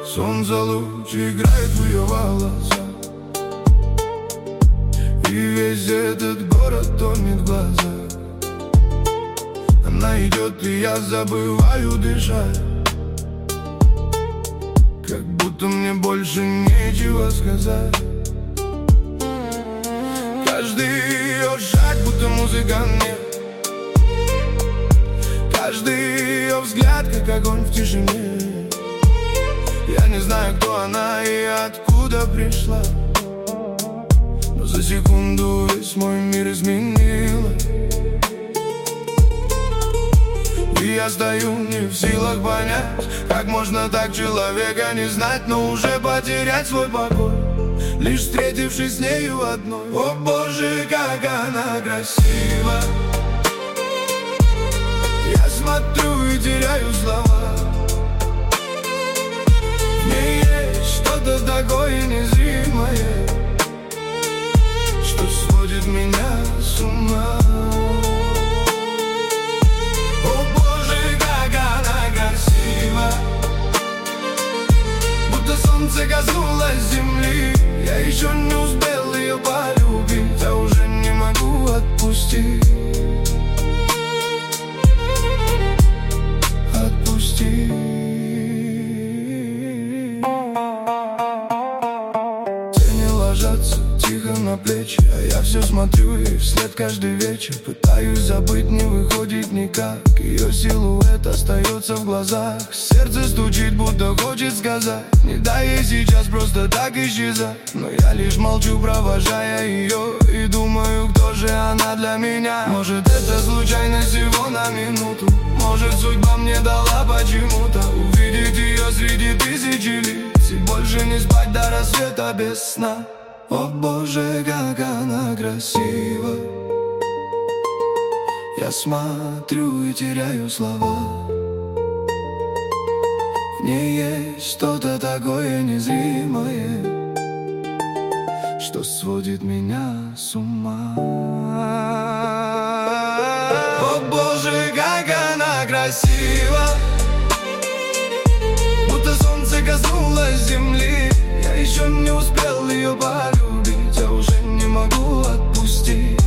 Солнце луч играет в ее волосах, и весь этот город тонет в глазах. Она идет, и я забываю дышать, как будто мне больше нечего сказать. Каждый ее шаг, будто музыка мне, каждый ее взгляд, как огонь в тишине. Я не знаю, кто она и откуда пришла, но за секунду весь мой мир изменила. И я стою не в силах понять, как можно так человека не знать, но уже потерять свой покой, лишь встретившись с нею одной. О боже, как она красива! Я смотрю и теряю слова. В ней есть что-то такое незримое, что сводит меня с ума. О боже, как она красива! Будто солнце коснулось земли. Я еще не успел ее полюбить, а уже не могу отпустить. Тени ложатся тихо на плечи, а я все смотрю ей вслед каждый вечер. Пытаюсь забыть, не выходит никак. Ее силуэт остается в глазах. Сердце стучит, будто хочет сказать: не дай ей сейчас просто так исчезать. Но я лишь молчу, провожая ее, и думаю, кто же она для меня. Может, это случайность всего на минуту, может, судьба мне дала почему-то увидеть ее среди тысячи лиц и больше не спать до рассвета без сна. О боже, как она красива! Я смотрю и теряю слова. В ней есть что-то такое незримое, что сводит меня с ума. О боже, как она красива! Будто солнце коснулось земли. Я еще не успел ее полюбить, а уже не могу отпустить.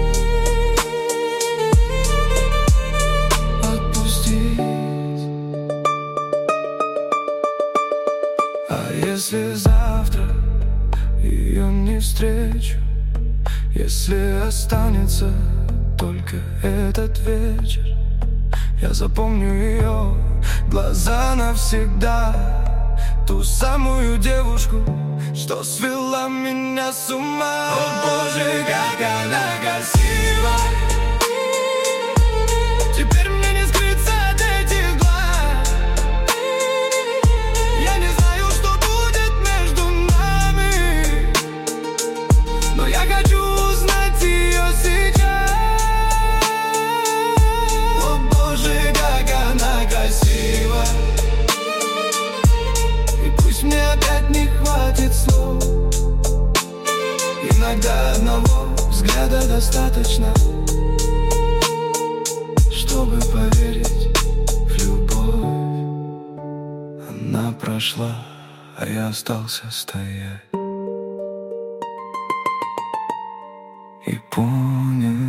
А если завтра ее не встречу, если останется только этот вечер, я запомню ее глаза навсегда, ту самую девушку, что свела меня с ума. О боже, как она красива! Теперь мне не скрыться от этих глаз. Я не знаю, что будет между нами, но я хочу узнать ее сейчас. О боже, как она красива! И пусть мне опять не хватит слов, иногда одного взгляда достаточно, чтобы поверить в любовь. Она прошла, а я остался стоять и понял.